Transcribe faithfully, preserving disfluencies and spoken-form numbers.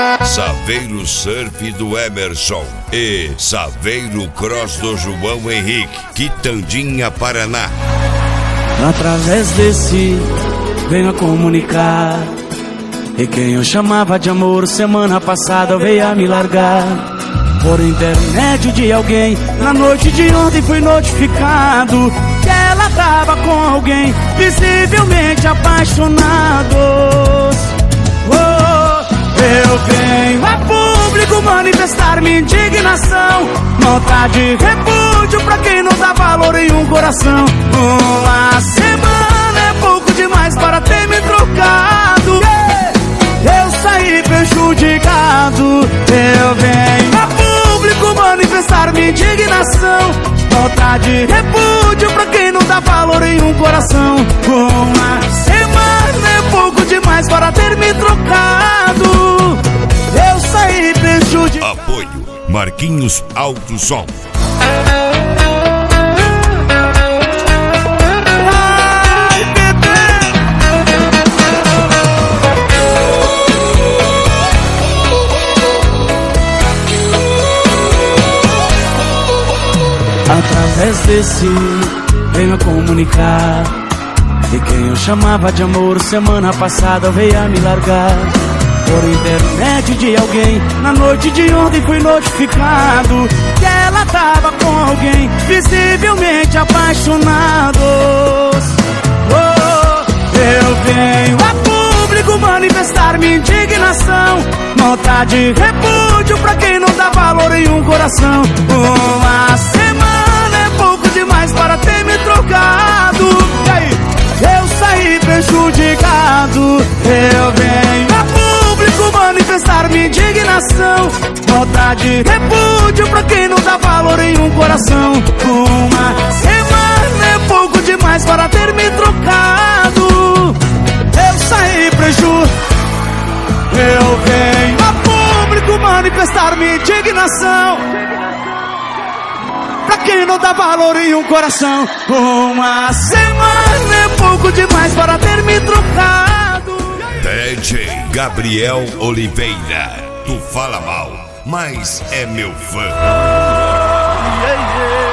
Saveiro Surf do Emerson e Saveiro Cross do João Henrique, Quitandinha, Paraná. Através desse venho a comunicar, e quem eu chamava de amor semana passada veio a me largar. Por intermédio de alguém, na noite de ontem fui notificado que ela tava com alguém, visivelmente apaixonados. Oh, eu venho a público manifestar minha indignação, nota de repúdio pra quem não dá valor em um coração. Uma semana é pouco demais para ter me trocado, eu saí prejudicado. Eu venho a público manifestar minha indignação, nota de repúdio pra quem não dá valor em um coração. Uma semana é pouco demais para ter me trocado, eu saí prejudicado. Apoio Marquinhos Alto Som. Através desse venho a comunicar, e quem eu chamava de amor semana passada veio a me largar. Por intermédio de alguém, na noite de ontem fui notificado que ela tava com alguém, visivelmente apaixonados. Oh, eu venho a público manifestar minha indignação, nota de repúdio pra quem não dá valor em um coração. Uma semana é pouco demais para ter me trocado, e aí? Eu saí prejudicado. Eu venho a público manifestar minha indignação, nota de repúdio pra quem não dá valor em um coração. Uma semana é pouco demais para ter me trocado, eu saí prejudicado. Eu venho a público manifestar minha indignação, pra quem não dá valor em um coração. Uma semana é pouco demais para ter me trocado. D J Gabriel Oliveira, tu fala mal, mas é meu fã. Yeah, yeah.